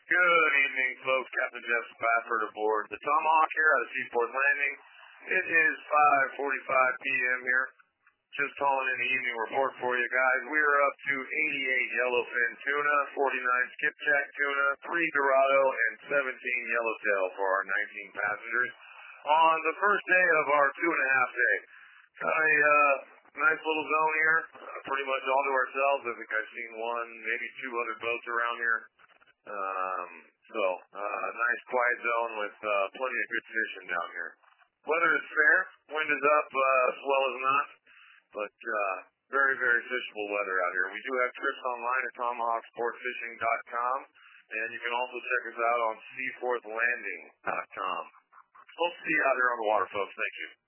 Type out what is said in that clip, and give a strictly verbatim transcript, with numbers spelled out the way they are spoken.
Good evening, folks. Captain Jeff Spafford aboard the Tomahawk here out of Seaport Landing. It is five forty-five p.m. here. Just calling in the evening report for you guys. We are up to eighty-eight yellowfin tuna, forty-nine skipjack tuna, three dorado, and seventeen yellowtail for our nineteen passengers on the first day of our two and a half day. Got a uh, nice little zone here, uh, pretty much all to ourselves. I think I've seen one, maybe two hundred boats around here. Um, so, uh, nice quiet zone with uh, plenty of good fishing down here. Weather is fair. Wind is up, uh, swell is not. But uh, very, very fishable weather out here. We do have trips online at tomahawk sport fishing dot com, and you can also check us out on seaforth landing dot com. We'll see you out here on the water, folks. Thank you.